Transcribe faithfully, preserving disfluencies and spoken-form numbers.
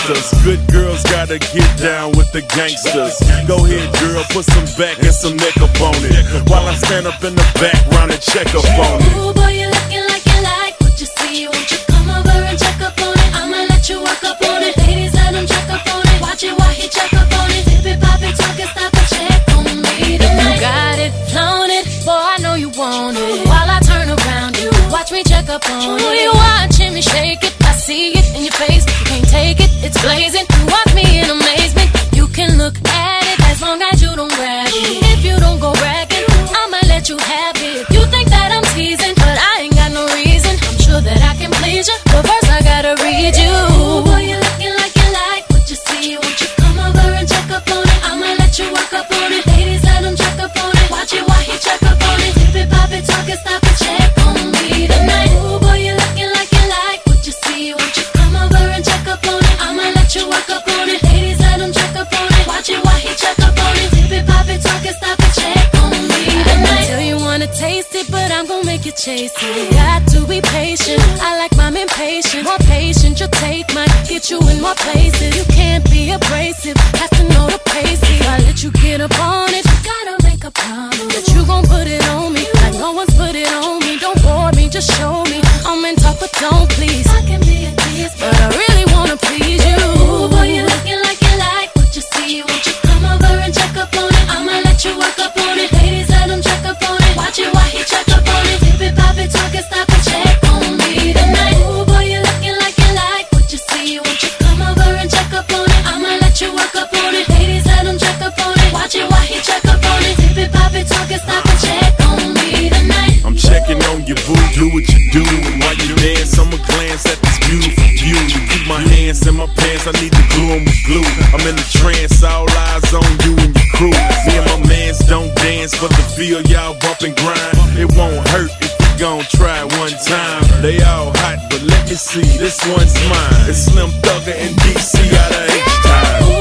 pranksters. Good girls gotta get down with the gangsters. Go ahead, girl, put some back and some neck up on it, while I stand up in the background and check up on it. Ooh, boy, you looking like you like what you see. Won't you come over and check up on it? I'ma let you work up on it. Ladies, let him check up on it. Watch it while he check up on it. Dip it, pop it, talk it, stop it, check on me tonight. If you got it, flown it, boy, I know you want it. While I turn around, you watch me check up on it. Ooh, you watching me shake it, I see it in your face. You can't take it, it's blazing. You watch me in amazement. You can look at it as long as you don't grab it. If you don't go bragging, I'ma let you have it. You think that I'm teasing, but I ain't got no reason. I'm sure that I can please you, but first I gotta read you. Ooh, boy, you looking like you like what you see. Won't you come over and check up on it? I'ma let you work up on it. Ladies, let him check up on it. Watch it while he check up on it. Dip it, pop it, talk it, stop it, check on me tonight. Ooh, boy, you looking like you like what you see. Won't you come over and check up on it? I'ma let you work up on it. Ladies, let him check up on it. Watch it while he check up on it. Dip it, pop it, talk it, stop it, check on me tonight. I tell you wanna taste it, but I'm gon' make you chase it. Got to be patient. I like mine impatient. More patient, your take might get you in more places. You can't be abrasive, have to know the pace. If I let you get up on it, you gotta make a promise that you gon' put it on me like no one's put it on me. Don't bore me, just show me. I'm in talk, but don't please. I can be a tease, but I really wanna please you. Ooh, boy, you looking like you like what you see. Won't you come over and check up on it? I'ma let you work up on it. Ladies, let him check up on it. Watch it while he check up on it. Dip it, pop it, talk it, stop it, check on me tonight. Ooh, boy, you looking like you like what you see. Won't you come over and check up on it? I'ma let you work up on it. Ladies, let him check up on it. Watch it while he check up on it. Dip it, pop it, talk it, stop it, check on me tonight. I'm checking on your boo, do what you do. And while you dance, I'ma glance at this beautiful view. You keep my hands in my pants, I need to glue 'em with glue. I'm in the trance, all eyes on you and your crew. Me and my mans don't dance, but the feel y'all bump and grind. It won't hurt if we gon' try it one time. They all hot, but let me see, this one's mine. It's Slim Thugger and D C out of H-Time.